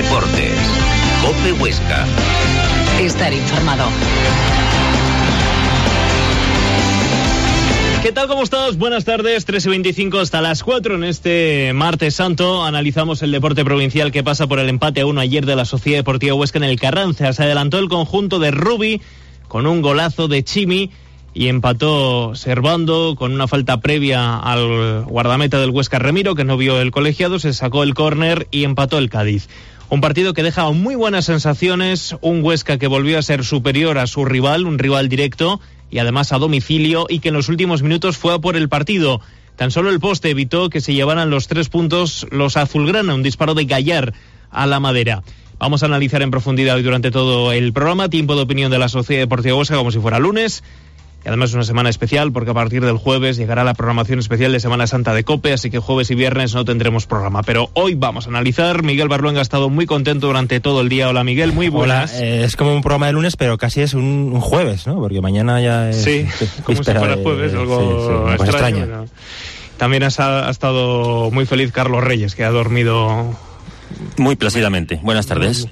Deportes. COPE Huesca. Estar informado. ¿Qué tal? ¿Cómo estás? Buenas tardes, 3:25 hasta las 4 en este martes santo. Analizamos el deporte provincial que pasa por el empate a 1 ayer de la Sociedad Deportiva Huesca en el Carranza. Se adelantó el conjunto de Rubi con un golazo de Chimi y empató Servando con una falta previa al guardameta del Huesca, Remiro, que no vio el colegiado, se sacó el córner y empató el Cádiz. Un partido que deja muy buenas sensaciones, un Huesca que volvió a ser superior a su rival, un rival directo y además a domicilio, y que en los últimos minutos fue a por el partido. Tan solo el poste evitó que se llevaran los 3 puntos los azulgrana, un disparo de Gallar a la madera. Vamos a analizar en profundidad hoy durante todo el programa, tiempo de opinión de la Sociedad Deportiva Huesca como si fuera lunes. Y además es una semana especial porque a partir del jueves llegará la programación especial de Semana Santa de COPE, así que jueves y viernes no tendremos programa. Pero hoy vamos a analizar. Miguel Barluenga ha estado muy contento durante todo el día. Hola Miguel, muy buenas. Hola, es como un programa de lunes, pero casi es un jueves, ¿no? Porque mañana ya es... Sí, como si fuera jueves, algo extraño. ¿No? También ha estado muy feliz Carlos Reyes, que ha dormido... Muy plácidamente. Buenas tardes.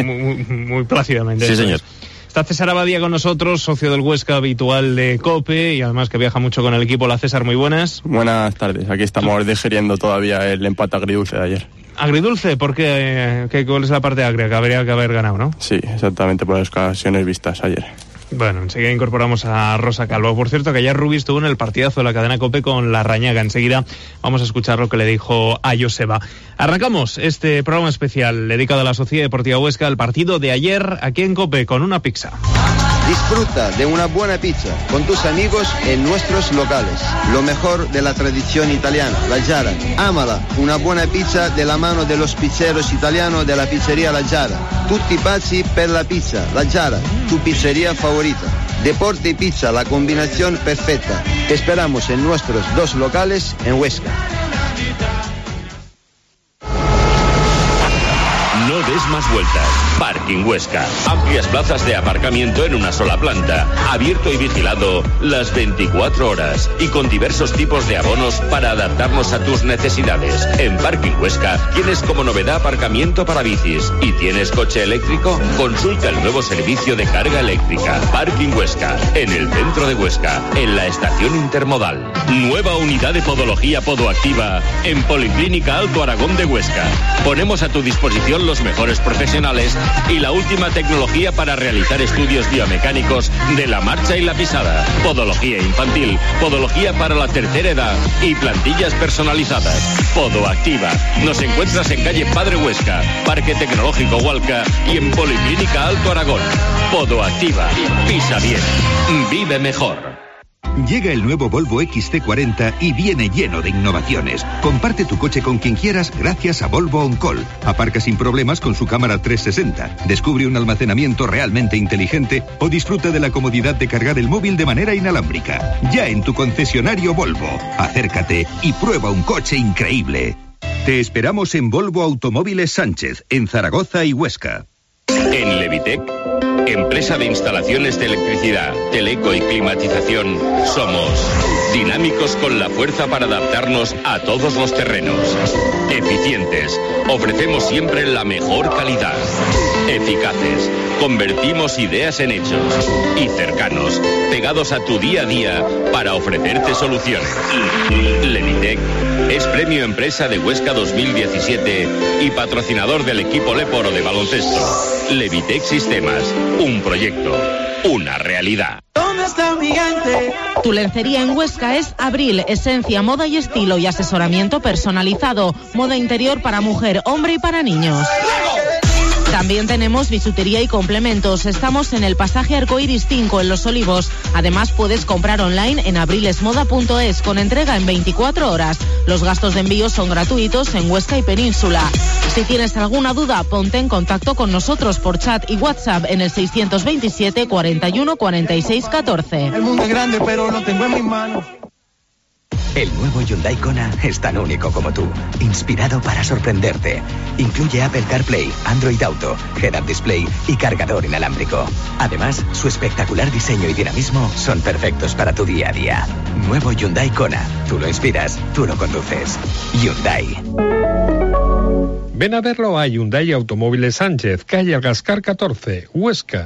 Muy plácidamente. Sí, señor. Está César Abadía con nosotros, socio del Huesca habitual de COPE y además que viaja mucho con el equipo. Hola César, muy buenas. Buenas tardes, aquí estamos digiriendo todavía el empate agridulce de ayer. ¿Agridulce? ¿Por qué? ¿Cuál es la parte agria? Que habría que haber ganado, ¿no? Sí, exactamente, por las ocasiones vistas ayer. Bueno, enseguida incorporamos a Rosa Calvo. Por cierto, que ayer Rubi estuvo en el partidazo de la cadena COPE con La Rañaga. Enseguida vamos a escuchar lo que le dijo a Joseba. Arrancamos este programa especial dedicado a la Sociedad Deportiva Huesca, al partido de ayer aquí en COPE con una pizza. Disfruta de una buena pizza con tus amigos en nuestros locales. Lo mejor de la tradición italiana, la Giara. Ámala, una buena pizza de la mano de los pizzeros italianos de la pizzería La Giara. Tutti pazzi per la pizza, La Giara, tu pizzería favorita. Deporte y pizza, la combinación perfecta. Te esperamos en nuestros 2 locales en Huesca. No des más vueltas. Parking Huesca. Amplias plazas de aparcamiento en una sola planta. Abierto y vigilado las 24 horas. Y con diversos tipos de abonos para adaptarnos a tus necesidades. En Parking Huesca tienes como novedad aparcamiento para bicis. ¿Y tienes coche eléctrico? Consulta el nuevo servicio de carga eléctrica. Parking Huesca. En el centro de Huesca. En la estación intermodal. Nueva unidad de podología podoactiva en Policlínica Alto Aragón de Huesca. Ponemos a tu disposición los mejores profesionales y la última tecnología para realizar estudios biomecánicos de la marcha y la pisada, podología infantil, podología para la tercera edad y plantillas personalizadas. Podoactiva. Nos encuentras en calle Padre Huesca, Parque Tecnológico Hualca y en Policlínica Alto Aragón. Podoactiva. Pisa bien. Vive mejor. Llega el nuevo Volvo XC40 y viene lleno de innovaciones. Comparte tu coche con quien quieras gracias a Volvo On Call. Aparca sin problemas con su cámara 360. Descubre un almacenamiento realmente inteligente o disfruta de la comodidad de cargar el móvil de manera inalámbrica. Ya en tu concesionario Volvo. Acércate y prueba un coche increíble. Te esperamos en Volvo Automóviles Sánchez, en Zaragoza y Huesca. En Levitec, empresa de instalaciones de electricidad, teleco y climatización, somos dinámicos con la fuerza para adaptarnos a todos los terrenos. Eficientes, ofrecemos siempre la mejor calidad. Eficaces, convertimos ideas en hechos. Y cercanos, pegados a tu día a día para ofrecerte soluciones. Levitec es Premio Empresa de Huesca 2017 y patrocinador del equipo Leporo de baloncesto. Levitec Sistemas, un proyecto, una realidad. ¿Dónde está mi gigante? Tu lencería en Huesca es Abril, esencia, moda y estilo y asesoramiento personalizado. Moda interior para mujer, hombre y para niños. También tenemos bisutería y complementos. Estamos en el pasaje Arcoiris 5 en Los Olivos. Además puedes comprar online en abrilesmoda.es con entrega en 24 horas. Los gastos de envío son gratuitos en Huesca y Península. Si tienes alguna duda, ponte en contacto con nosotros por chat y WhatsApp en el 627 41 46 14. El mundo es grande, pero lo tengo en mis manos. El nuevo Hyundai Kona es tan único como tú, inspirado para sorprenderte. Incluye Apple CarPlay, Android Auto, Head-Up Display y cargador inalámbrico. Además, su espectacular diseño y dinamismo son perfectos para tu día a día. Nuevo Hyundai Kona. Tú lo inspiras, tú lo conduces. Hyundai. Ven a verlo a Hyundai Automóviles Sánchez, calle Algascar 14, Huesca.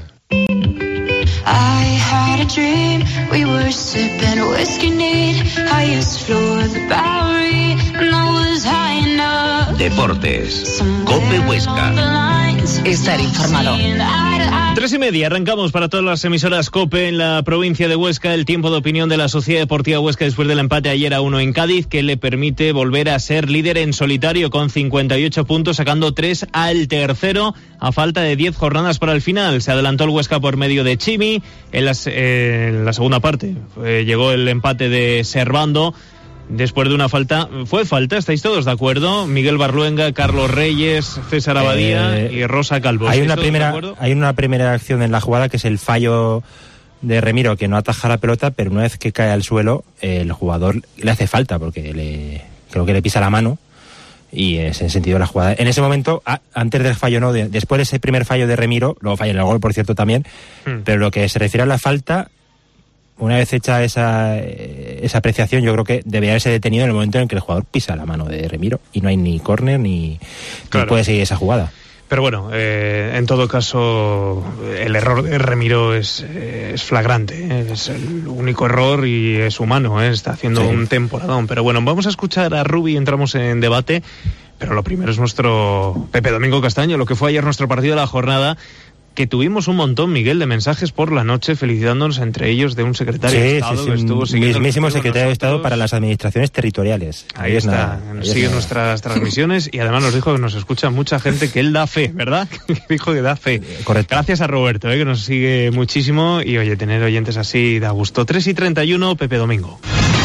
I had a dream, we were sipping whiskey neat, highest floor of the Bowery, and I was high enough. Deportes, COPE Huesca. Estar informado. 3:30, arrancamos para todas las emisoras COPE en la provincia de Huesca el tiempo de opinión de la Sociedad Deportiva Huesca después del empate ayer a 1 en Cádiz, que le permite volver a ser líder en solitario con 58 puntos, sacando 3 al tercero a falta de 10 jornadas para el final. Se adelantó el Huesca por medio de Chimi en la segunda parte. Llegó el empate de Servando después de una falta. ¿Fue falta? ¿Estáis todos de acuerdo? Miguel Barluenga, Carlos Reyes, César Abadía y Rosa Calvo. Hay una primera acción en la jugada que es el fallo de Remiro, que no ataja la pelota, pero una vez que cae al suelo el jugador le hace falta porque creo que le pisa la mano. Y en ese sentido la jugada, en ese momento, antes del fallo, no, después de ese primer fallo de Remiro, luego falla en el gol, por cierto, también, pero lo que se refiere a la falta, una vez hecha esa apreciación, yo creo que debería haberse detenido en el momento en que el jugador pisa la mano de Remiro y no hay ni córner ni puede seguir esa jugada. Pero bueno, en todo caso, el error de Remiro es flagrante, es el único error y es humano, está haciendo un temporadón. Pero bueno, vamos a escuchar a Rubi, entramos en debate, pero lo primero es nuestro Pepe Domingo Castaño, lo que fue ayer nuestro partido de la jornada, que tuvimos un montón, Miguel, de mensajes por la noche felicitándonos, entre ellos de un secretario de Estado que estuvo siguiendo. Mismísimo secretario de Estado para las administraciones territoriales. Ahí está, sigue nuestras transmisiones y además nos dijo que nos escucha mucha gente, que él da fe, ¿verdad? Dijo que da fe. Correcto. Gracias a Roberto, que nos sigue muchísimo y oye, tener oyentes así da gusto. 3:31, Pepe Domingo.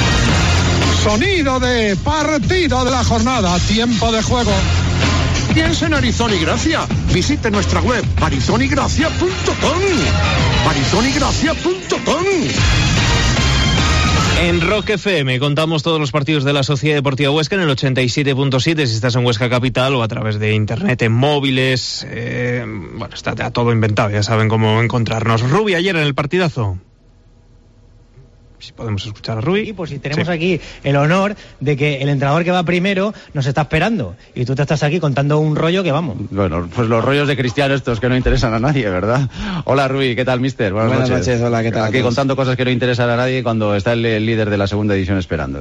Sonido de partido de la jornada, tiempo de juego. Piensa en Arizona y Gracia. Visite nuestra web arizonigracia.com. arizonigracia.com. En Rock FM contamos todos los partidos de la Sociedad Deportiva Huesca en el 87.7 si estás en Huesca Capital o a través de internet, en móviles. Bueno, está todo inventado, ya saben cómo encontrarnos. Rubi, ayer en el partidazo. Si podemos escuchar a Rui. Y pues si tenemos aquí el honor de que el entrenador que va primero nos está esperando y tú te estás aquí contando un rollo que vamos. Bueno, pues los rollos de Cristiano estos que no interesan a nadie, ¿verdad? Hola Rui, ¿qué tal, mister? Buenas noches, hola, ¿qué tal? Aquí contando cosas que no interesan a nadie cuando está el líder de la segunda división esperando.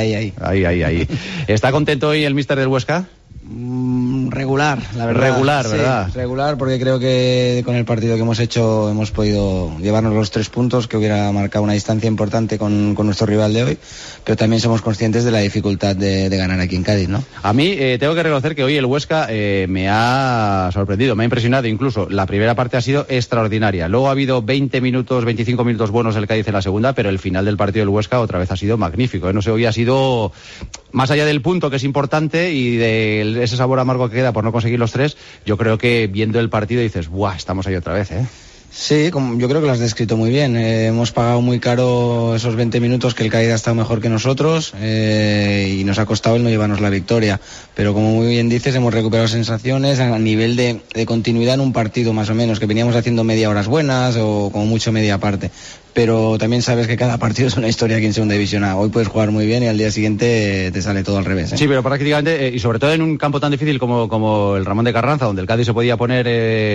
Ahí. ¿Está contento hoy el mister del Huesca? Regular, la verdad. Regular, ¿verdad? Sí, regular, porque creo que con el partido que hemos hecho hemos podido llevarnos los 3 puntos, que hubiera marcado una distancia importante con nuestro rival de hoy, pero también somos conscientes de la dificultad de ganar aquí en Cádiz, ¿no? A mí tengo que reconocer que hoy el Huesca me ha sorprendido, me ha impresionado incluso. La primera parte ha sido extraordinaria. Luego ha habido 25 minutos buenos del Cádiz en la segunda, pero el final del partido del Huesca otra vez ha sido magnífico, ¿eh? No sé, hoy ha sido, más allá del punto que es importante y de ese sabor amargo que queda por no conseguir los 3, yo creo que viendo el partido dices, ¡buah! Estamos ahí otra vez, ¿eh? Sí, yo creo que lo has descrito muy bien. Hemos pagado muy caro esos 20 minutos que el Cádiz ha estado mejor que nosotros y nos ha costado el no llevarnos la victoria. Pero como muy bien dices, hemos recuperado sensaciones a nivel de continuidad en un partido más o menos, que veníamos haciendo media horas buenas o como mucho media parte. Pero también sabes que cada partido es una historia aquí en Segunda División A. Hoy puedes jugar muy bien y al día siguiente te sale todo al revés, ¿eh? Sí, pero prácticamente, y sobre todo en un campo tan difícil como el Ramón de Carranza, donde el Cádiz se podía poner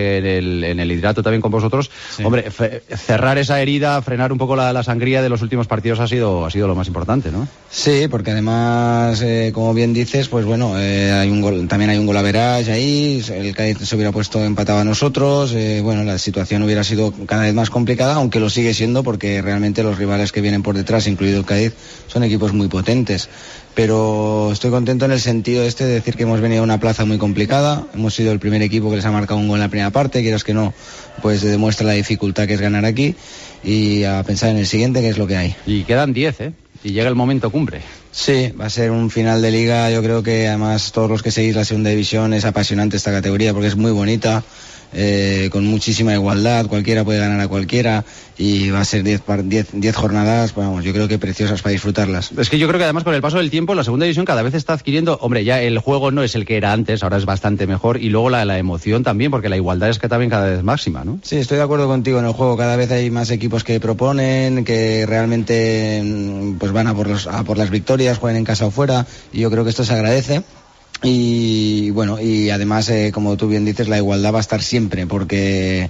en el hidrato también con vosotros, sí. Hombre, cerrar esa herida, frenar un poco la sangría de los últimos partidos ha sido lo más importante, ¿no? Sí, porque además, como bien dices, pues bueno, también hay un gol average ahí, el Cádiz se hubiera puesto empatado a nosotros, bueno, la situación hubiera sido cada vez más complicada, aunque lo sigue siendo, porque realmente los rivales que vienen por detrás, incluido el Cádiz, son equipos muy potentes. Pero estoy contento en el sentido de decir que hemos venido a una plaza muy complicada, hemos sido el primer equipo que les ha marcado un gol en la primera parte, quieras que no, pues demuestra la dificultad que es ganar aquí, y a pensar en el siguiente, que es lo que hay. Y quedan 10, ¿eh? Y llega el momento cumbre. Sí, va a ser un final de liga. Yo creo que además todos los que seguís la segunda división es apasionante esta categoría porque es muy bonita. Con muchísima igualdad, cualquiera puede ganar a cualquiera y va a ser 10 jornadas, pues vamos, yo creo que preciosas para disfrutarlas. Es que yo creo que además con el paso del tiempo la segunda división cada vez está adquiriendo, hombre, ya el juego no es el que era antes, ahora es bastante mejor, y luego la emoción también, porque la igualdad es que también cada vez máxima, ¿no? Sí, estoy de acuerdo contigo en el juego, cada vez hay más equipos que proponen, que realmente pues van a por las victorias, juegan en casa o fuera, y yo creo que esto se agradece. Y bueno, y además, como tú bien dices, la igualdad va a estar siempre, porque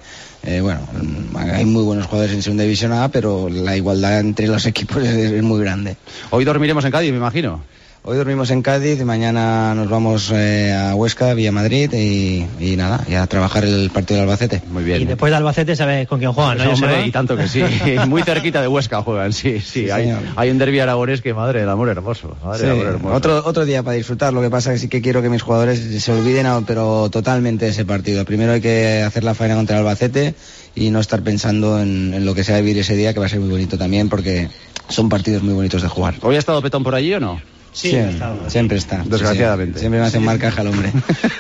hay muy buenos jugadores en Segunda División A, pero la igualdad entre los equipos es muy grande. Hoy dormiremos en Cádiz, me imagino. Hoy dormimos en Cádiz y mañana nos vamos a Huesca, vía Madrid y nada, y a trabajar el partido del Albacete. Muy bien. Y después de Albacete sabes con quién juegan, ¿no? Hombre, y tanto que sí. Muy cerquita de Huesca juegan, sí. Hay un derbi aragonés que, madre del amor hermoso. Otro día para disfrutar. Lo que pasa es que sí que quiero que mis jugadores se olviden, pero totalmente de ese partido. Primero hay que hacer la faena contra el Albacete y no estar pensando en lo que se va a vivir ese día, que va a ser muy bonito también, porque son partidos muy bonitos de jugar. ¿Hoy ha estado Petón por allí o no? Sí, siempre está. Desgraciadamente. Sí. Siempre me hacen mal caja el hombre.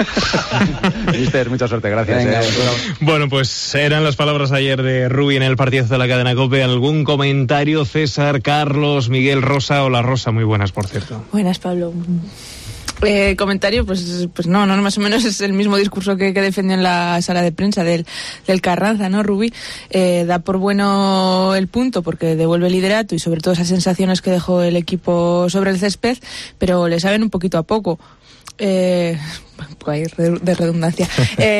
Mister, mucha suerte, gracias. Venga, Bueno, pues eran las palabras ayer de Rubi en el partido de la cadena COPE. ¿Algún comentario, César, Carlos, Miguel, Rosa? Hola, Rosa, muy buenas, por cierto. Buenas, Pablo. Comentario, pues no, más o menos es el mismo discurso que defendió en la sala de prensa del Carranza, ¿no, Rubí? Da por bueno el punto porque devuelve el liderato y sobre todo esas sensaciones que dejó el equipo sobre el césped, pero le saben un poquito a poco. Un poco ahí de redundancia.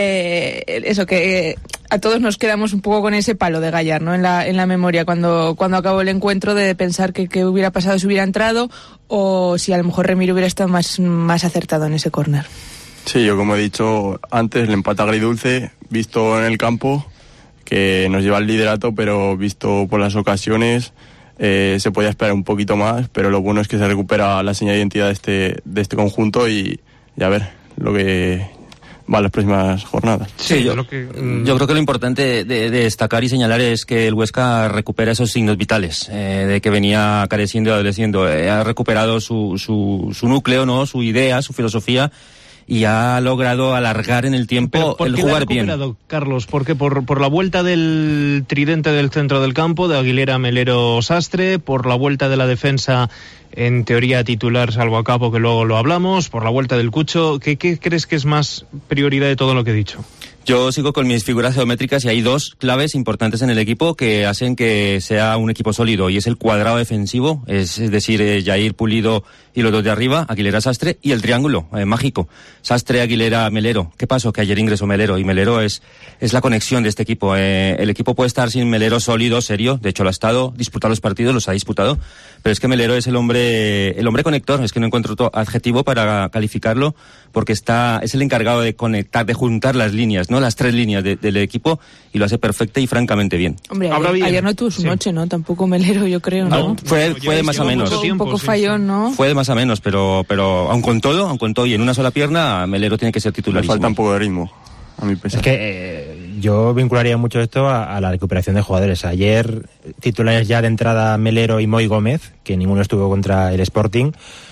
Eso que a todos nos quedamos un poco con ese palo de Gallar, ¿no? En la memoria cuando acabó el encuentro, de pensar que hubiera pasado si hubiera entrado, o si a lo mejor Remiro hubiera estado más acertado en ese córner. Sí, yo como he dicho antes, el empate agridulce, visto en el campo, que nos lleva al liderato, pero visto por las ocasiones, se podía esperar un poquito más, pero lo bueno es que se recupera la señal de identidad de este conjunto y a ver lo que va a las próximas jornadas. Sí, yo creo que lo importante de destacar y señalar es que el Huesca recupera esos signos vitales de que venía careciendo y adoleciendo. Ha recuperado su núcleo, ¿no? Su idea, su filosofía, y ha logrado alargar en el tiempo el jugar bien. Carlos, ¿por qué? ¿Por la vuelta del tridente del centro del campo, de Aguilera, Melero, Sastre? ¿Por la vuelta de la defensa, en teoría titular, salvo a Capo, que luego lo hablamos? ¿Por la vuelta del Cucho? ¿Qué crees que es más prioridad de todo lo que he dicho? Yo sigo con mis figuras geométricas y hay dos claves importantes en el equipo que hacen que sea un equipo sólido, y es el cuadrado defensivo, es decir, Jair, Pulido y los dos de arriba, Aguilera, Sastre, y el triángulo mágico, Sastre, Aguilera, Melero. ¿Qué pasó? Que ayer ingresó Melero, y Melero es la conexión de este equipo. El equipo puede estar sin Melero sólido, serio, de hecho lo ha estado, disputar los partidos, los ha disputado, pero es que Melero es el hombre conector, es que no encuentro otro adjetivo para calificarlo, porque es el encargado de conectar, de juntar las líneas, ¿no? Las tres líneas del equipo, y lo hace perfecta y francamente bien. Hombre, ayer no tuvo su noche, ¿no? Tampoco Melero, yo creo, ¿no? Fue de más a menos. Un poco fallón, ¿no? Fue de más a menos, pero aun con todo y en una sola pierna, Melero tiene que ser titularísimo. Falta un poco de ritmo, a mi pesar. Es que yo vincularía mucho esto a la recuperación de jugadores. Ayer titulares ya de entrada Melero y Moy Gómez, que ninguno estuvo contra el Sporting.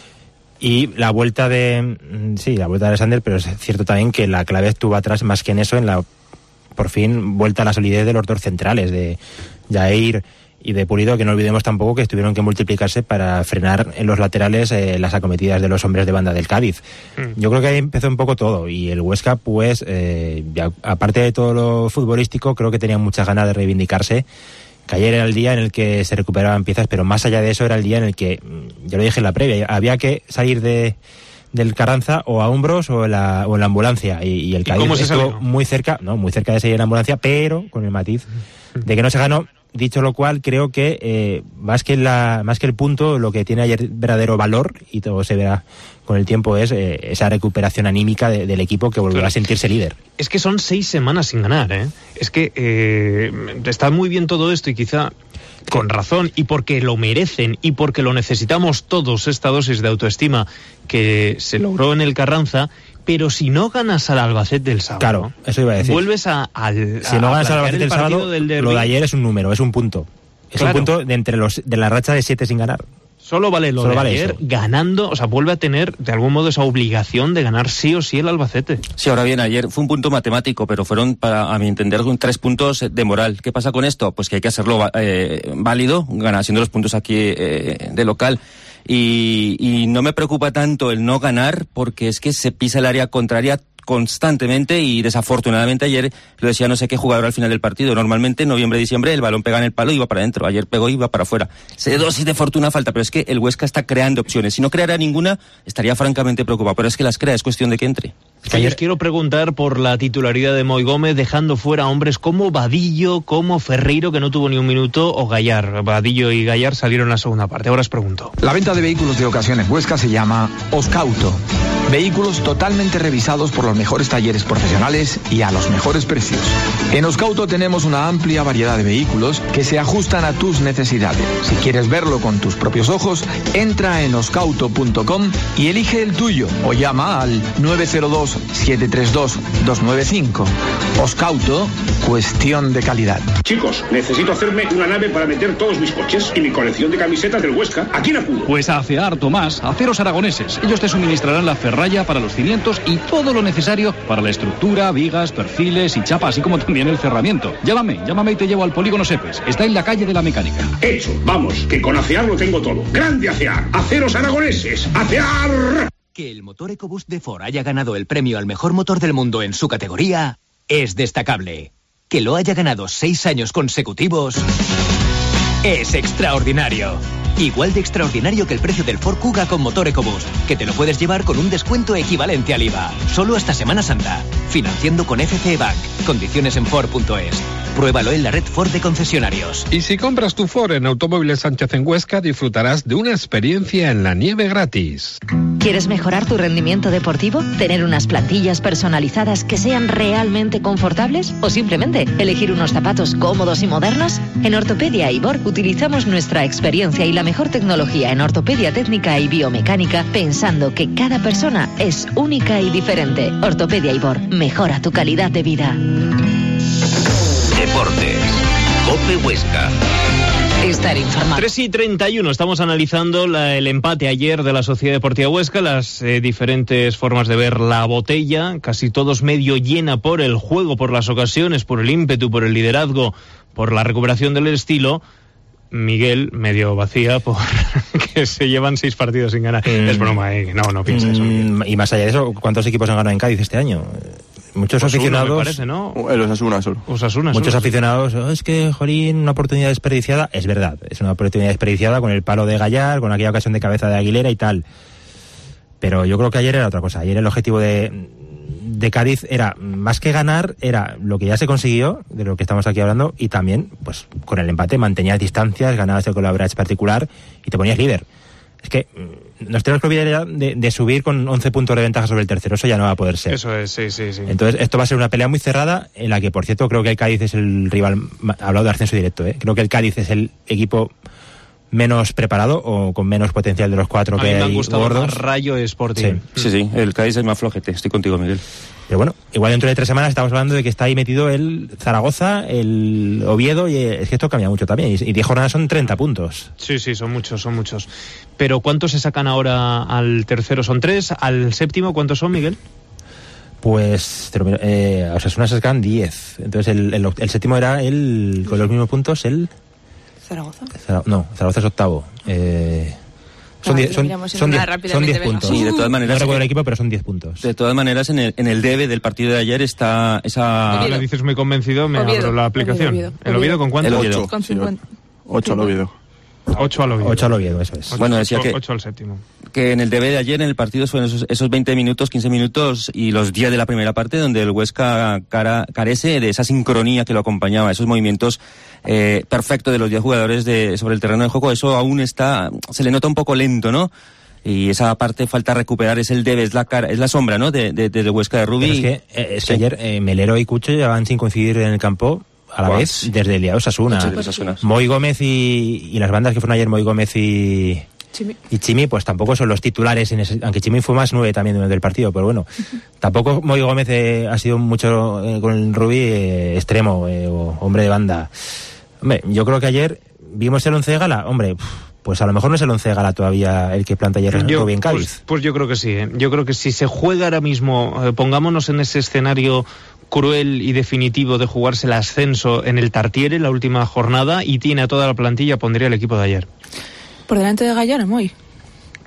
Y la vuelta de Alexander, pero es cierto también que la clave estuvo atrás más que en eso, en la, por fin, vuelta a la solidez de los dos centrales, de Jair y de Pulido, que no olvidemos tampoco que tuvieron que multiplicarse para frenar en los laterales las acometidas de los hombres de banda del Cádiz. Yo creo que ahí empezó un poco todo, y el Huesca, pues, aparte de todo lo futbolístico, creo que tenía muchas ganas de reivindicarse. Que ayer era el día en el que se recuperaban piezas, pero más allá de eso era el día en el que, yo lo dije en la previa, había que salir del Carranza o a hombros o en la ambulancia, y el Cádiz estuvo muy cerca de salir en la ambulancia, pero con el matiz de que no se ganó. Dicho lo cual, creo que más que el punto, lo que tiene ayer verdadero valor, y todo se verá con el tiempo, es esa recuperación anímica del equipo, que volverá a sentirse líder. Es que son 6 semanas sin ganar, ¿eh? Es que está muy bien todo esto, y quizá con razón, y porque lo merecen, y porque lo necesitamos todos, esta dosis de autoestima que se logró en el Carranza. Pero si no ganas al Albacete del sábado, claro, eso iba a decir. Vuelves si no ganas al Albacete del sábado, lo de ayer es un número, es un punto. Es un punto de la racha de 7 sin ganar. Solo vale lo de ayer, eso. Ganando, o sea, vuelve a tener de algún modo esa obligación de ganar sí o sí el Albacete. Sí, ahora bien, ayer fue un punto matemático, pero fueron, a mi entender, 3 puntos de moral. ¿Qué pasa con esto? Pues que hay que hacerlo válido, haciendo los puntos aquí de local. y no me preocupa tanto el no ganar, porque es que se pisa el área contraria constantemente y desafortunadamente ayer lo decía no sé qué jugador al final del partido. Normalmente en noviembre, diciembre el balón pega en el palo y va para adentro. Ayer pegó y iba para afuera. Dosis de fortuna falta, pero es que el Huesca está creando opciones. Si no creara ninguna, estaría francamente preocupado. Pero es que las crea, es cuestión de que entre. Ayer quiero preguntar por la titularidad de Moi Gómez, dejando fuera hombres como Vadillo, como Ferreiro, que no tuvo ni un minuto, o Gallar. Vadillo y Gallar salieron en la segunda parte. Ahora os pregunto. La venta de vehículos de ocasión en Huesca se llama Oscauto. Vehículos totalmente revisados por los mejores talleres profesionales y a los mejores precios. En Oscauto tenemos una amplia variedad de vehículos que se ajustan a tus necesidades. Si quieres verlo con tus propios ojos, entra en oscauto.com y elige el tuyo o llama al 902-732-295. Oscauto, cuestión de calidad. Chicos, necesito hacerme una nave para meter todos mis coches y mi colección de camisetas del Huesca. ¿A quién acudo? Pues a ACEAR, Tomás, Aceros Aragoneses. Ellos te suministrarán la ferralla para los cimientos y todo lo necesario para la estructura, vigas, perfiles y chapa, así como también el cerramiento. Llámame y te llevo al Polígono Sepes. Está en la calle de la Mecánica. Hecho, vamos, que con ACEAR lo tengo todo. ¡Grande ACEAR! ¡Aceros Aragoneses! ¡ACEAR! Que el motor EcoBoost de Ford haya ganado el premio al mejor motor del mundo en su categoría es destacable. Que lo haya ganado 6 años consecutivos es extraordinario. Igual de extraordinario que el precio del Ford Kuga con motor EcoBoost, que te lo puedes llevar con un descuento equivalente al IVA. Solo hasta Semana Santa. Financiando con FCE Bank. Condiciones en Ford.es. Pruébalo en la red Ford de concesionarios. Y si compras tu Ford en Automóviles Sánchez en Huesca, disfrutarás de una experiencia en la nieve gratis. ¿Quieres mejorar tu rendimiento deportivo? ¿Tener unas plantillas personalizadas que sean realmente confortables? ¿O simplemente elegir unos zapatos cómodos y modernos? En Ortopedia Ibor utilizamos nuestra experiencia y la mejor tecnología en ortopedia técnica y biomecánica, pensando que cada persona es única y diferente. Ortopedia Ibor, mejora tu calidad de vida. Deportes. COPE Huesca. Estar informado. 3:31, estamos analizando el empate ayer de la Sociedad Deportiva Huesca, las diferentes formas de ver la botella, casi todos medio llena por el juego, por las ocasiones, por el ímpetu, por el liderazgo, por la recuperación del estilo. Miguel, medio vacía por que se llevan 6 partidos sin ganar. Es broma, no piensa eso, Miguel. Y más allá de eso, ¿cuántos equipos han ganado en Cádiz este año? Muchos aficionados, me parece, ¿no? El Osasuna solo. Muchos aficionados, es que, jolín, una oportunidad desperdiciada. Es verdad, es una oportunidad desperdiciada con el palo de Gallar, con aquella ocasión de cabeza de Aguilera y tal. Pero yo creo que ayer era otra cosa. Ayer el objetivo de Cádiz era, más que ganar, era lo que ya se consiguió, de lo que estamos aquí hablando, y también, pues, con el empate mantenías distancias, ganabas el colaboraje particular y te ponías líder. Es que nos tenemos que olvidar ya de subir con 11 puntos de ventaja sobre el tercero, eso ya no va a poder ser. Eso es, sí. Entonces, esto va a ser una pelea muy cerrada, en la que, por cierto, creo que el Cádiz es el rival, hablado de ascenso directo, creo que el Cádiz es el equipo menos preparado o con menos potencial de los 4 que hay. A mí me han gustado gordos. más Rayo Sporting. Sí, el Cádiz es más flojete, estoy contigo, Miguel. Pero bueno, igual dentro de 3 semanas estamos hablando de que está ahí metido el Zaragoza, el Oviedo, y es que esto cambia mucho también. Y 10 jornadas son 30 puntos. Sí, son muchos. Pero ¿cuántos se sacan ahora al tercero? ¿Son 3? ¿Al séptimo cuántos son, Miguel? Pues, Osasuna se sacan 10. Entonces el séptimo era con los mismos puntos, ¿Zaragoza? Zaragoza es octavo. Son 10 puntos. Sí, de todas maneras. No recuerdo el equipo, pero son 10 puntos. De todas maneras, en el debe del partido de ayer está esa. Ahora dices muy convencido, me abro la aplicación. ¿El Oviedo con cuánto? 8. Con 50. 8 al Oviedo. 8 al Oviedo. 8 al Oviedo, eso es. Bueno, decía que 8 al séptimo. Que en el debe de ayer, en el partido, fueron esos 20 minutos, 15 minutos y los 10 de la primera parte, donde el Huesca carece de esa sincronía que lo acompañaba, esos movimientos perfectos de los 10 jugadores sobre el terreno de juego. Eso aún se le nota un poco lento, ¿no? Y esa parte falta recuperar, es el debe, es la sombra, ¿no? De Huesca de Rubí. Pero es que ayer Melero y Cucho llevaban sin coincidir en el campo a la vez desde el día de Osasuna. Moi Gómez y las bandas que fueron ayer, Moi Gómez y Chimi, pues tampoco son los titulares, aunque Chimi fue más 9 también durante el partido, pero bueno, tampoco Moi Gómez ha sido mucho con el Rubí extremo o hombre de banda. Hombre, yo creo que ayer vimos el 11 de gala, hombre, pues a lo mejor no es el 11 de gala todavía el que planta ayer Rubí en Cádiz. Pues yo creo que sí, Yo creo que si se juega ahora mismo, pongámonos en ese escenario cruel y definitivo de jugarse el ascenso en el Tartiere, la última jornada, y tiene a toda la plantilla, pondría el equipo de ayer. ¿Por delante de Gallar, Moy?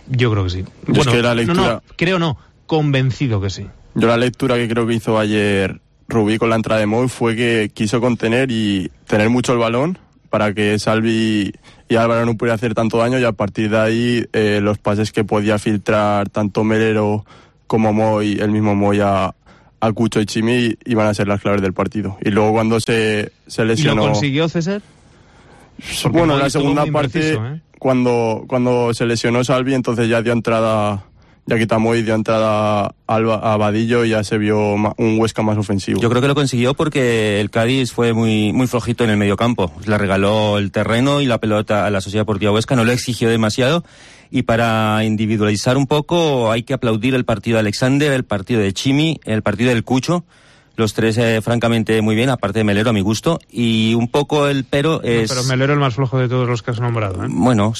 Yo creo que sí. Yo es que la lectura... convencido que sí. Yo la lectura que creo que hizo ayer Rubí con la entrada de Moy fue que quiso contener y tener mucho el balón para que Salvi y Álvaro no pudiera hacer tanto daño, y a partir de ahí los pases que podía filtrar tanto Melero como Moy, el mismo Moy a Cucho y Chimi, iban a ser las claves del partido. Y luego cuando se lesionó... ¿Y lo consiguió, César? Porque bueno, en la segunda parte, cuando se lesionó Salvi, entonces ya dio entrada... Ya quita Moy, dio entrada a Vadillo y ya se vio un Huesca más ofensivo. Yo creo que lo consiguió porque el Cádiz fue muy flojito en el mediocampo. Le regaló el terreno y la pelota a la Sociedad Deportiva Huesca, no lo exigió demasiado. Y para individualizar un poco hay que aplaudir el partido de Alexander, el partido de Chimi, el partido del Cucho. Los tres, francamente, muy bien, aparte de Melero, a mi gusto. Y un poco el pero es... Pero Melero el más flojo de todos los que has nombrado, ¿eh? Bueno,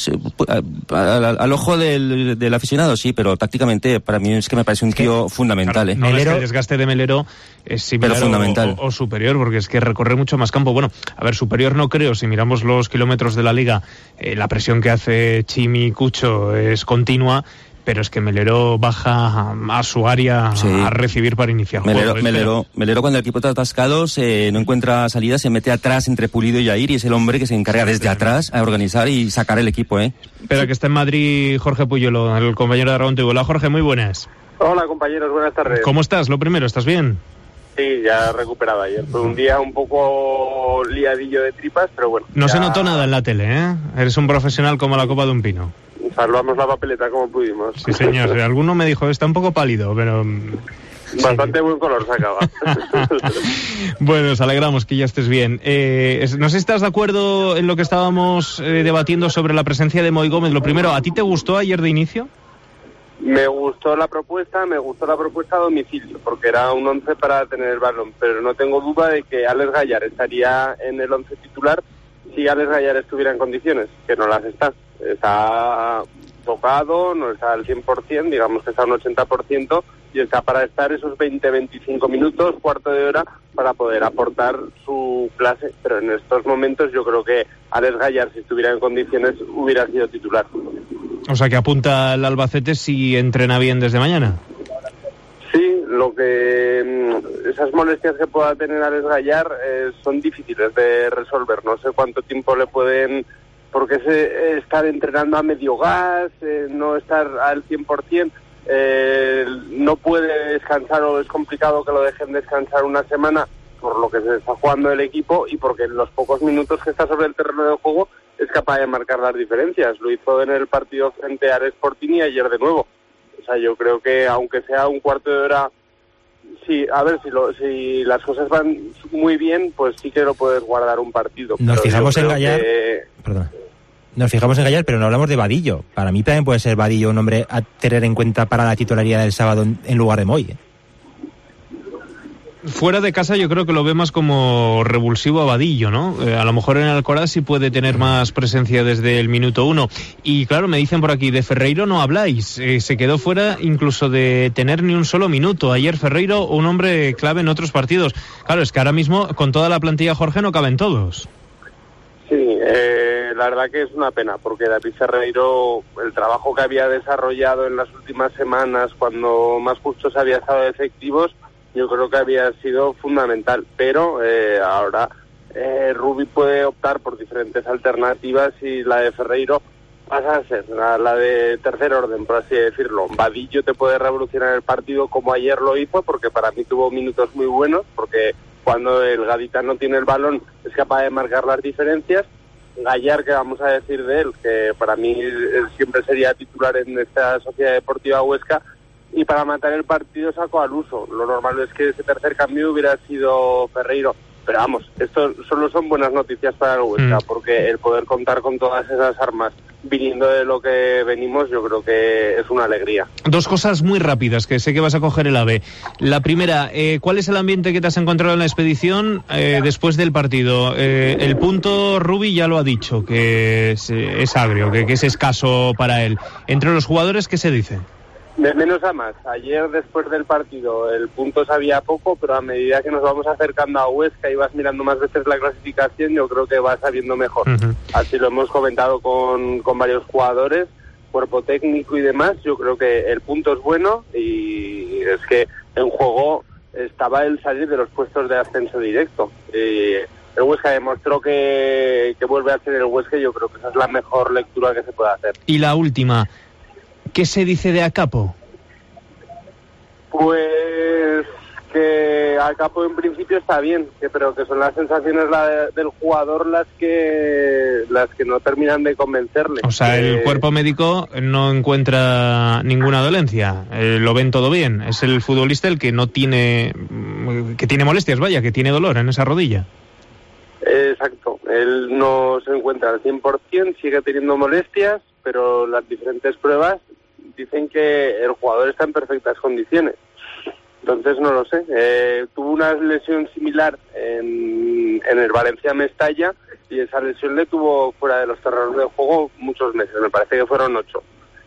al ojo del aficionado sí, pero tácticamente para mí es que me parece un tío fundamental. Claro, no, es que el desgaste de Melero es similar pero fundamental. O superior, porque es que recorre mucho más campo. Bueno, a ver, superior no creo. Si miramos los kilómetros de la Liga, la presión que hace Chimi y Cucho es continua, pero es que Melero baja a su área a recibir para iniciar juego. Melero cuando el equipo está atascado no encuentra salida, se mete atrás entre Pulido y Jair, y es el hombre que se encarga desde atrás a organizar y sacar el equipo. Espera, que está en Madrid Jorge Puyolo, el compañero de Aragón TV. Hola Jorge, muy buenas. Hola compañeros, buenas tardes. ¿Cómo estás? Lo primero, ¿estás bien? Sí, ya recuperado ayer. Fue un día un poco liadillo de tripas, pero bueno. No se notó nada en la tele, ¿eh? Eres un profesional como la copa de un pino. Salvamos la papeleta como pudimos. Sí, señor. Alguno me dijo, está un poco pálido, pero... Bastante buen color sacaba. Bueno, nos alegramos que ya estés bien. No sé si estás de acuerdo en lo que estábamos debatiendo sobre la presencia de Moy Gómez. Lo primero, ¿a ti te gustó ayer de inicio? Me gustó la propuesta a domicilio, porque era un 11 para tener el balón, pero no tengo duda de que Alex Gallar estaría en el 11 titular si Alex Gallar estuviera en condiciones, que no las está. Está tocado, no está al 100%, digamos que está un 80%, y está para estar esos 20-25 minutos, cuarto de hora, para poder aportar su clase. Pero en estos momentos yo creo que Alex Gallar, si estuviera en condiciones, hubiera sido titular. O sea que apunta el Albacete si entrena bien desde mañana. Sí, esas molestias que pueda tener Alex Gallar son difíciles de resolver. No sé cuánto tiempo le pueden... Porque estar entrenando a medio gas, no estar al 100%, no puede descansar, o es complicado que lo dejen descansar una semana por lo que se está jugando el equipo y porque en los pocos minutos que está sobre el terreno de juego es capaz de marcar las diferencias. Lo hizo en el partido frente al Sporting y ayer de nuevo. O sea, yo creo que aunque sea un cuarto de hora, sí, a ver, si las cosas van muy bien, pues sí que lo puedes guardar un partido. Nos fijamos en Gallar... Perdón. Nos fijamos en Gallar, pero no hablamos de Vadillo. Para mí también puede ser Vadillo un hombre a tener en cuenta para la titularidad del sábado en lugar de Moy. Fuera de casa yo creo que lo ve más como revulsivo a Vadillo, ¿no? A lo mejor en Alcoraz sí puede tener más presencia desde el minuto 1. Y claro, me dicen por aquí, de Ferreiro no habláis. Se quedó fuera incluso de tener ni un solo minuto. Ayer Ferreiro, un hombre clave en otros partidos. Claro, es que ahora mismo con toda la plantilla Jorge no caben todos. Sí, la verdad que es una pena, porque David Ferreiro, el trabajo que había desarrollado en las últimas semanas, cuando más justos había estado de efectivos, yo creo que había sido fundamental. Pero ahora Rubí puede optar por diferentes alternativas y la de Ferreiro pasa a ser la de tercer orden, por así decirlo. Vadillo te puede revolucionar el partido como ayer lo hizo, porque para mí tuvo minutos muy buenos, porque cuando el gaditano tiene el balón es capaz de marcar las diferencias. Gallar, que vamos a decir de él, que para mí siempre sería titular en esta Sociedad Deportiva Huesca, y para matar el partido sacó al uso. Lo normal es que ese tercer cambio hubiera sido Ferreiro. Pero vamos, esto solo son buenas noticias para el Huesca, porque el poder contar con todas esas armas viniendo de lo que venimos, yo creo que es una alegría. Dos cosas muy rápidas, que sé que vas a coger el AVE. La primera, ¿cuál es el ambiente que te has encontrado en la expedición después del partido? El punto, Rubí ya lo ha dicho, que es agrio, que es escaso para él. Entre los jugadores, ¿qué se dice? De menos a más. Ayer, después del partido, el punto sabía poco, pero a medida que nos vamos acercando a Huesca y vas mirando más veces la clasificación, yo creo que vas sabiendo mejor. Así lo hemos comentado con varios jugadores, cuerpo técnico y demás, yo creo que el punto es bueno y es que en juego estaba el salir de los puestos de ascenso directo. El Huesca demostró que vuelve a ser el Huesca y yo creo que esa es la mejor lectura que se puede hacer. Y la última, ¿qué se dice de Acapo? Pues que Acapo en principio está bien, pero que son las sensaciones del jugador las que no terminan de convencerle. O sea, el cuerpo médico no encuentra ninguna dolencia, lo ven todo bien. Es el futbolista el que que tiene molestias, que tiene dolor en esa rodilla. Exacto, él no se encuentra al 100%, sigue teniendo molestias, pero las diferentes pruebas dicen que el jugador está en perfectas condiciones. Entonces no lo sé. Tuvo una lesión similar en el Valencia Mestalla y esa lesión le tuvo fuera de los terrenos de juego muchos meses, me parece que fueron 8.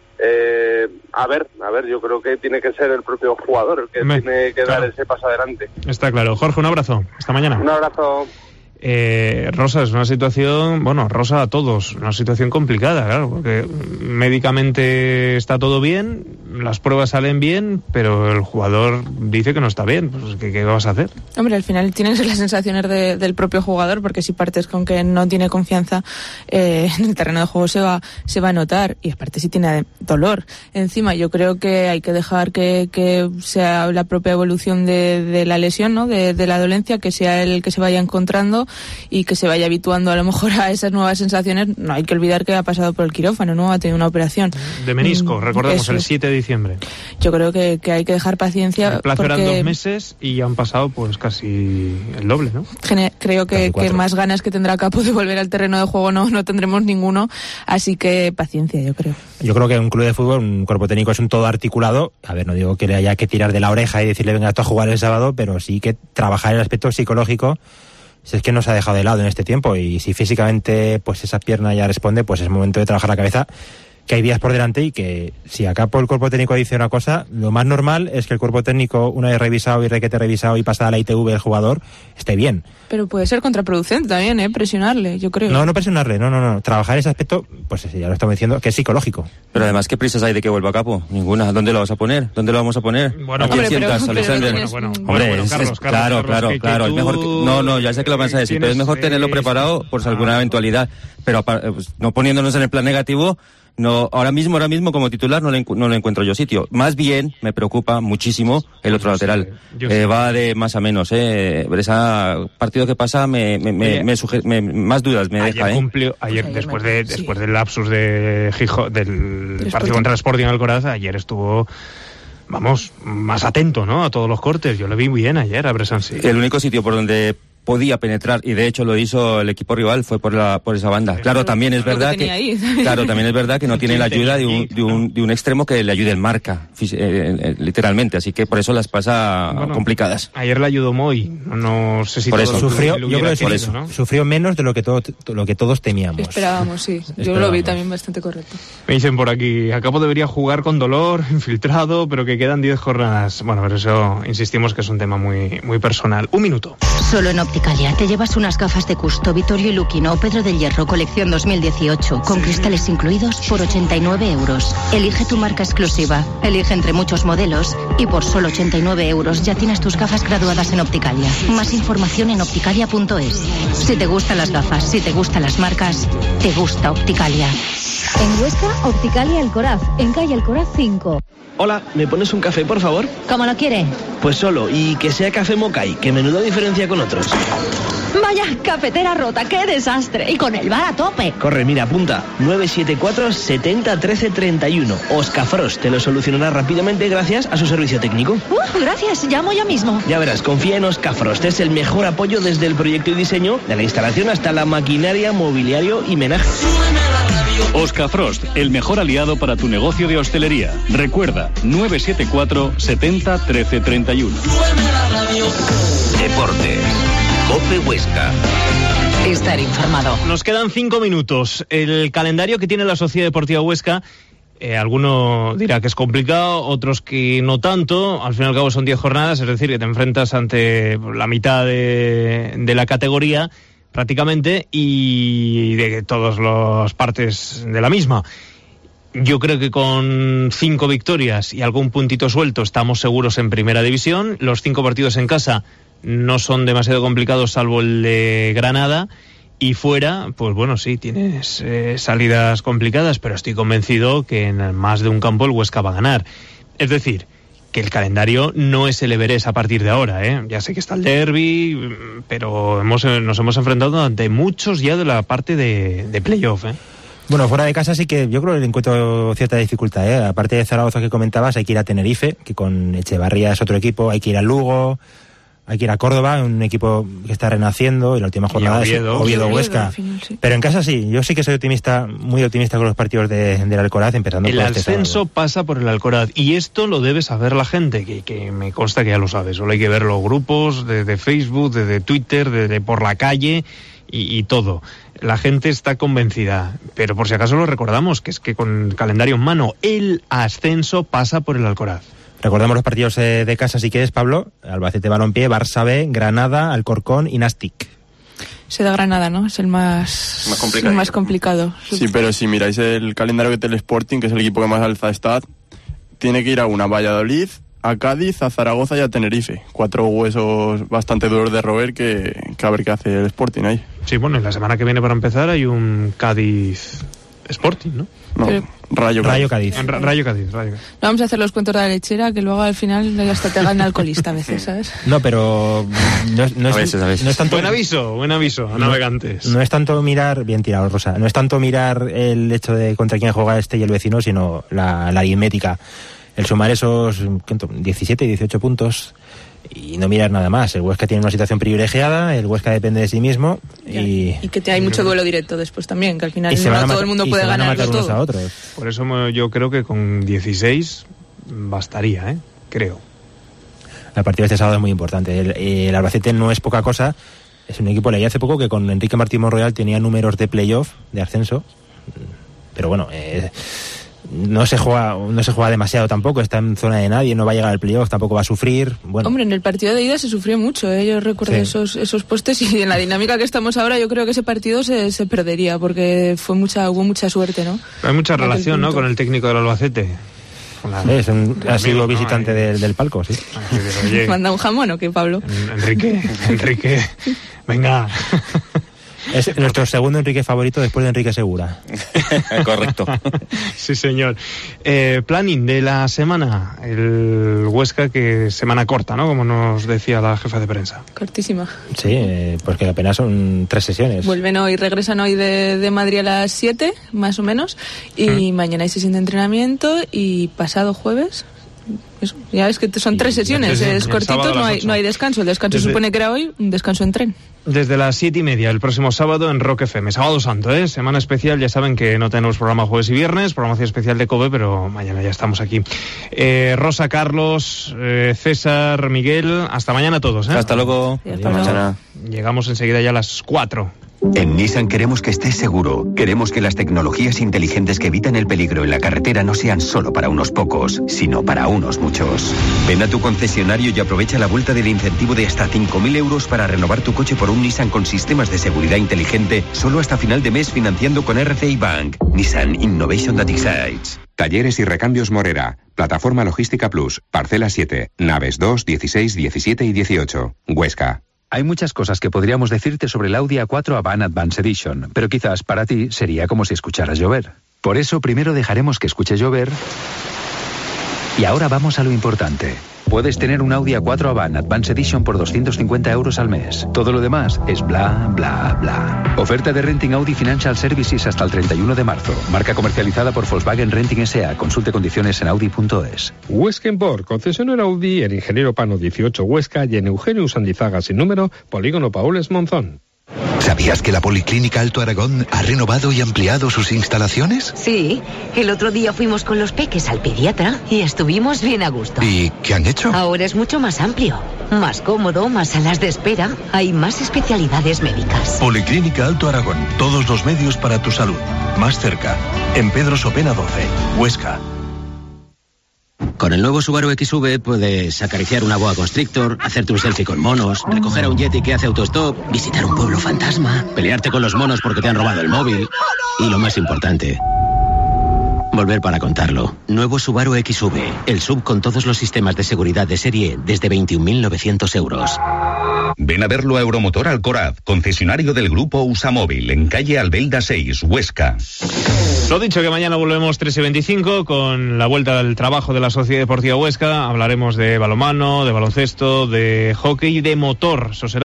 A ver, yo creo que tiene que ser el propio jugador el que tiene que dar ese paso adelante. Está claro. Jorge, un abrazo. Hasta mañana. Un abrazo. Rosa, es una situación, Rosa a todos, una situación complicada, claro, porque médicamente está todo bien, las pruebas salen bien, pero el jugador dice que no está bien, pues ¿qué vas a hacer? Hombre, al final tienen las sensaciones del propio jugador, porque si partes con que no tiene confianza en el terreno de juego se va a notar, y aparte si tiene dolor encima. Yo creo que hay que dejar que sea la propia evolución de la lesión, ¿no? De la dolencia, que sea el que se vaya encontrando y que se vaya habituando a lo mejor a esas nuevas sensaciones. No hay que olvidar que ha pasado por el quirófano, ¿no? Ha tenido una operación de menisco, recordemos, el 7 de diciembre. Yo creo que hay que dejar paciencia. El plazo eran 2 meses y ya han pasado pues casi el doble, ¿no? Creo que más ganas que tendrá Capo de volver al terreno de juego no tendremos ninguno, así que paciencia, yo creo. Yo creo que un club de fútbol, un cuerpo técnico es un todo articulado. A ver, no digo que le haya que tirar de la oreja y decirle venga tú a jugar el sábado, pero sí que trabajar el aspecto psicológico. Si es que nos ha dejado de lado en este tiempo, y si físicamente pues esa pierna ya responde, pues es momento de trabajar la cabeza, que hay días por delante, y que si acá por el cuerpo técnico dice una cosa, lo más normal es que el cuerpo técnico, una vez revisado y requete revisado y pasada la ITV del jugador, esté bien. Pero puede ser contraproducente también, presionarle, yo creo. No presionarle, no. Trabajar ese aspecto, pues ya lo estamos diciendo, que es psicológico. Pero además, ¿qué prisas hay de que vuelva a Capo? Ninguna. ¿Dónde lo vas a poner? ¿Dónde lo vamos a poner? Bueno, ¿a quién sientas, Alexander? Hombre, Claro. Es mejor no, ya sé que lo vas a decir, pero es mejor tenerlo preparado por alguna eventualidad. Pero no poniéndonos en el plan negativo. No, ahora mismo como titular no le encuentro yo sitio. Más bien me preocupa muchísimo el otro lateral. Va de más a menos, ese partido que pasa más dudas me deja. Ayer después del lapsus de Gijón, del partido contra el Sporting Alcoraz, ayer estuvo más atento, ¿no? A todos los cortes. Yo le vi muy bien ayer a Bresansi. El único sitio por donde podía penetrar, y de hecho lo hizo el equipo rival, fue por esa banda. Claro, también es verdad que no tiene la ayuda de un extremo que le ayude en marca, literalmente, así que por eso las pasa complicadas. Ayer le ayudó Moy, no sé si por eso sufrió, yo creo que sí, ¿no? Sufrió menos de lo que todos temíamos. Esperábamos, sí. Yo lo vi también bastante correcto. Me dicen por aquí, Acapo debería jugar con dolor, infiltrado, pero que quedan 10 jornadas. Bueno, pero eso insistimos que es un tema muy, muy personal. 1 minuto. Solo en Opticalia te llevas unas gafas de Custo, Vittorio y Luquino o Pedro del Hierro, colección 2018, con cristales incluidos por 89 euros. Elige tu marca exclusiva, elige entre muchos modelos y por solo 89 euros ya tienes tus gafas graduadas en Opticalia. Más información en opticalia.es. Si te gustan las gafas, si te gustan las marcas, te gusta Opticalia. En Huesca, Opticalia Alcoraz, en calle Alcoraz 5. Hola, ¿me pones un café, por favor? ¿Cómo lo quiere? Pues solo, y que sea café Mokai, que menuda diferencia con otros. Vaya, cafetera rota, qué desastre. Y con el bar a tope. Corre, mira, apunta. 974 70 13 31. Oscar Frost te lo solucionará rápidamente gracias a su servicio técnico. Gracias, llamo yo mismo. Ya verás, confía en Oscar Frost. Es el mejor apoyo desde el proyecto y diseño, de la instalación hasta la maquinaria, mobiliario y menaje. Oscar Frost, el mejor aliado para tu negocio de hostelería. Recuerda, 974 70 13 31. Deportes. COPE Huesca. Estar informado. Nos quedan 5 minutos. El calendario que tiene la Sociedad Deportiva Huesca, alguno dirá que es complicado, otros que no tanto. Al fin y al cabo son 10 jornadas, es decir, que te enfrentas ante la mitad de la categoría prácticamente, y de todas las partes de la misma. Yo creo que con 5 victorias y algún puntito suelto estamos seguros en primera división. Los 5 partidos en casa no son demasiado complicados, salvo el de Granada. Y fuera, pues bueno, sí, tienes salidas complicadas, pero estoy convencido que en más de un campo el Huesca va a ganar. Es decir, que el calendario no es el Everest a partir de ahora, ¿eh? Ya sé que está el derbi, pero nos hemos enfrentado ante muchos ya de la parte de playoff, ¿eh? Bueno, fuera de casa sí que yo creo que le encuentro cierta dificultad, ¿eh? Aparte de Zaragoza que comentabas, hay que ir a Tenerife, que con Echevarría es otro equipo, hay que ir a Lugo, hay que ir a Córdoba, un equipo que está renaciendo, y la última jornada es Oviedo-Huesca. Sí. Pero en casa sí, yo sí que soy optimista, muy optimista con los partidos del Alcoraz, empezando por este sábado. El ascenso pasa por el Alcoraz, y esto lo debe saber la gente, que me consta que ya lo sabe. Solo hay que ver los grupos de Facebook, de Twitter, de por la calle y todo. La gente está convencida, pero por si acaso lo recordamos, que es que con el calendario en mano, el ascenso pasa por el Alcoraz. Recordamos los partidos de casa, si quieres, Pablo. Albacete Balompié, Barça B, Granada, Alcorcón y Nastic. Se da Granada, ¿no? Es el más complicado. Sí, pero si miráis el calendario de Telesporting, que es el equipo que más alza está, tiene que ir a Valladolid, a Cádiz, a Zaragoza y a Tenerife. 4 huesos bastante duros de roer que a ver qué hace el Sporting ahí. Sí, bueno, y la semana que viene para empezar hay un Cádiz Sporting, ¿no? No, pero... Rayo Cádiz. Rayo Cádiz. No vamos a hacer los cuentos de la lechera, que luego al final hasta te gana alcoholista a veces, ¿sabes? No, pero no es tanto... Buen aviso a navegantes. No es tanto mirar, bien tirado, Rosa, no es tanto mirar el hecho de contra quién juega este y el vecino, sino la aritmética. El sumar esos 17, 18 puntos y no mirar nada más. El Huesca tiene una situación privilegiada, el Huesca depende de sí mismo y que hay mucho duelo directo después también, que al final no todo el mundo puede ganarlo todo. A otros. Por eso yo creo que con 16 bastaría, creo. El partido de este sábado es muy importante. El Albacete no es poca cosa, es un equipo, leí hace poco que con Enrique Martín Monreal tenía números de playoff, de ascenso, pero bueno, no se juega demasiado tampoco, está en zona de nadie, no va a llegar al playoff, tampoco va a sufrir. Bueno. Hombre, en el partido de ida se sufrió mucho, yo recuerdo esos postes, y en la dinámica que estamos ahora yo creo que ese partido se perdería, porque hubo mucha suerte, ¿no? Hay mucha relación, ¿no?, con el técnico del Albacete. Ha sido visitante del palco, sí. Oye, ¿manda un jamón o qué, Pablo? Enrique, venga. Es nuestro segundo Enrique favorito después de Enrique Segura. Correcto. Sí, señor. Planning de la semana. El Huesca, que semana corta, ¿no? Como nos decía la jefa de prensa. Cortísima. Sí, porque apenas son 3 sesiones. Regresan hoy de Madrid a las 7, más o menos. Y mañana hay sesión de entrenamiento y pasado jueves... Eso, ya es que son 3 sesiones, es cortito, no hay descanso. El descanso supone que era hoy, un descanso en tren. Desde las 7:30 el próximo sábado en Rock FM, sábado santo, semana especial. Ya saben que no tenemos programa jueves y viernes, programación especial de COPE, pero mañana ya estamos aquí. Rosa, Carlos, César, Miguel, hasta mañana a todos. Hasta luego. Hasta mañana. Llegamos enseguida ya a las 4. En Nissan queremos que estés seguro. Queremos que las tecnologías inteligentes que evitan el peligro en la carretera no sean solo para unos pocos, sino para unos muchos. Ven a tu concesionario y aprovecha la vuelta del incentivo de hasta 5.000 euros para renovar tu coche por un Nissan con sistemas de seguridad inteligente, solo hasta final de mes financiando con RCI Bank. Nissan Innovation that excites. Talleres y recambios Morera. Plataforma Logística Plus. Parcela 7. Naves 2, 16, 17 y 18. Huesca. Hay muchas cosas que podríamos decirte sobre el Audi A4 Avant Advanced Edition, pero quizás para ti sería como si escucharas llover. Por eso primero dejaremos que escuche llover y ahora vamos a lo importante. Puedes tener un Audi A4 Avant Advanced Edition por 250 euros al mes. Todo lo demás es bla, bla, bla. Oferta de Renting Audi Financial Services hasta el 31 de marzo. Marca comercializada por Volkswagen Renting S.A. Consulte condiciones en Audi.es. Huesca Import, concesionario Audi en Ingeniero Pano 18 Huesca y en Eugenio Sandizaga sin número, Polígono Paules Monzón. ¿Sabías que la Policlínica Alto Aragón ha renovado y ampliado sus instalaciones? Sí, el otro día fuimos con los peques al pediatra y estuvimos bien a gusto. ¿Y qué han hecho? Ahora es mucho más amplio, más cómodo, más salas de espera, hay más especialidades médicas. Policlínica Alto Aragón, todos los medios para tu salud. Más cerca, en Pedro Sopena 12, Huesca. Con el nuevo Subaru XV puedes acariciar una boa constrictor, hacerte un selfie con monos, recoger a un yeti que hace autostop, visitar un pueblo fantasma, pelearte con los monos porque te han robado el móvil y lo más importante, Volver para contarlo. Nuevo Subaru XV, el SUV con todos los sistemas de seguridad de serie desde 21.900 euros. Ven a verlo a Euromotor Alcoraz, concesionario del grupo Usamóvil, en calle Albelda 6, Huesca. Lo dicho, que mañana volvemos 3:25 con la vuelta al trabajo de la Sociedad Deportiva Huesca. Hablaremos de balonmano, de baloncesto, de hockey y de motor. Eso será